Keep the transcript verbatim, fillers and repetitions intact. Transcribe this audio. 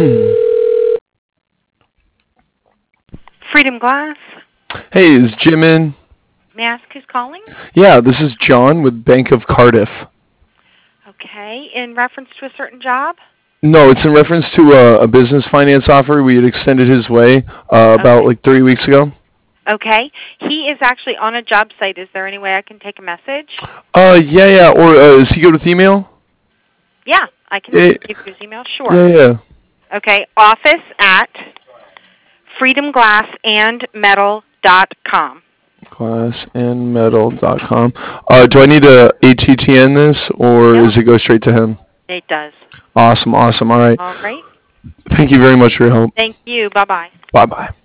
Freedom Glass. Hey, is Jim in? May I ask who's calling? Yeah, this is John with Bank of Cardiff. Okay, in reference to a certain job? No, it's in reference to a, a business finance offer we had extended his way uh, about Okay. like three weeks ago. Okay. He is actually on a job site. Is there any way I can take a message? Uh, yeah, yeah. Or uh, is he good with email? Yeah, I can Yeah, give you his email. Sure. yeah, yeah. Okay, office at freedom glass and metal dot com. glass and metal dot com. Uh, do I need a A T T N this, or No, does it go straight to him? it does. Awesome, awesome. All right. All right. Thank you very much for your help. Thank you. Bye-bye. Bye-bye.